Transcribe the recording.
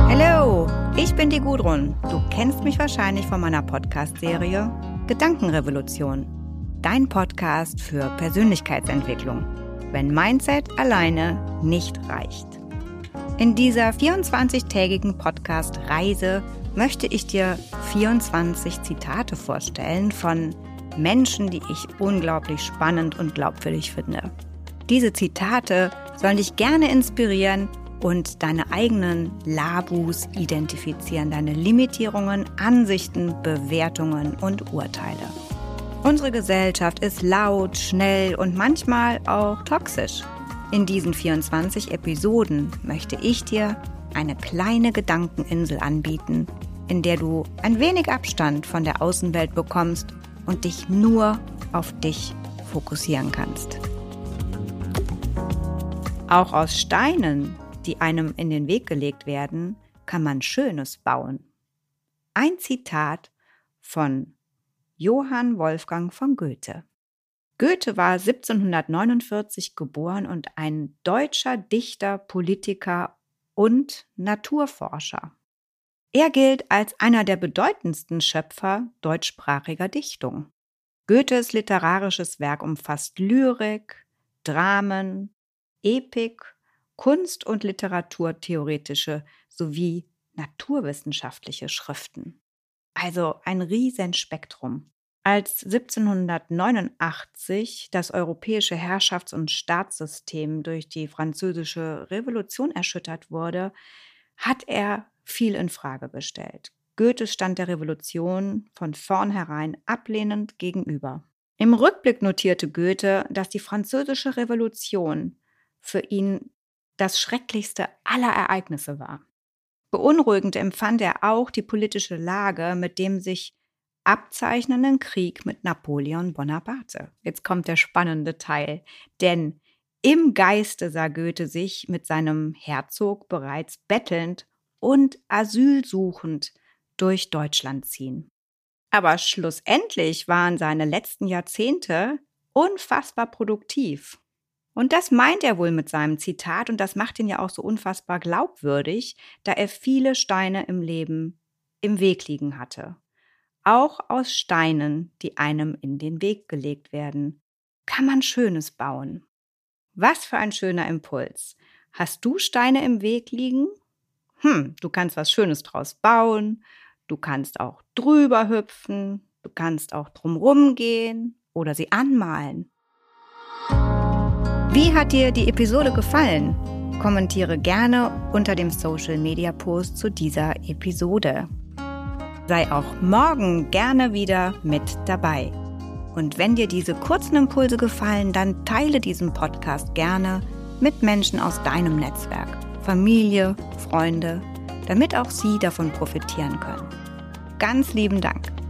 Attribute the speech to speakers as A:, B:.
A: Hallo, ich bin die Gudrun. Du kennst mich wahrscheinlich von meiner Podcast-Serie Gedankenrevolution. Dein Podcast für Persönlichkeitsentwicklung, wenn Mindset alleine nicht reicht. In dieser 24-tägigen Podcast-Reise möchte ich dir 24 Zitate vorstellen von Menschen, die ich unglaublich spannend und glaubwürdig finde. Diese Zitate sollen dich gerne inspirieren und deine eigenen Labus identifizieren, deine Limitierungen, Ansichten, Bewertungen und Urteile. Unsere Gesellschaft ist laut, schnell und manchmal auch toxisch. In diesen 24 Episoden möchte ich dir eine kleine Gedankeninsel anbieten, in der du ein wenig Abstand von der Außenwelt bekommst und dich nur auf dich fokussieren kannst. Auch aus Steinen, die einem in den Weg gelegt werden, kann man Schönes bauen. Ein Zitat von Johann Wolfgang von Goethe. Goethe war 1749 geboren und ein deutscher Dichter, Politiker und Naturforscher. Er gilt als einer der bedeutendsten Schöpfer deutschsprachiger Dichtung. Goethes literarisches Werk umfasst Lyrik, Dramen, Epik, Kunst- und literaturtheoretische sowie naturwissenschaftliche Schriften. Also ein Riesenspektrum. Als 1789 das europäische Herrschafts- und Staatssystem durch die Französische Revolution erschüttert wurde, hat er viel in Frage gestellt. Goethe stand der Revolution von vornherein ablehnend gegenüber. Im Rückblick notierte Goethe, dass die Französische Revolution für ihn das schrecklichste aller Ereignisse war. Beunruhigend empfand er auch die politische Lage mit dem sich abzeichnenden Krieg mit Napoleon Bonaparte. Jetzt kommt der spannende Teil, denn im Geiste sah Goethe sich mit seinem Herzog bereits bettelnd und asylsuchend durch Deutschland ziehen. Aber schlussendlich waren seine letzten Jahrzehnte unfassbar produktiv. Und das meint er wohl mit seinem Zitat und das macht ihn ja auch so unfassbar glaubwürdig, da er viele Steine im Leben im Weg liegen hatte. Auch aus Steinen, die einem in den Weg gelegt werden, kann man Schönes bauen. Was für ein schöner Impuls. Hast du Steine im Weg liegen? Du kannst was Schönes draus bauen, du kannst auch drüber hüpfen, du kannst auch drumrum gehen oder sie anmalen. Wie hat dir die Episode gefallen? Kommentiere gerne unter dem Social-Media-Post zu dieser Episode. Sei auch morgen gerne wieder mit dabei. Und wenn dir diese kurzen Impulse gefallen, dann teile diesen Podcast gerne mit Menschen aus deinem Netzwerk, Familie, Freunde, damit auch sie davon profitieren können. Ganz lieben Dank.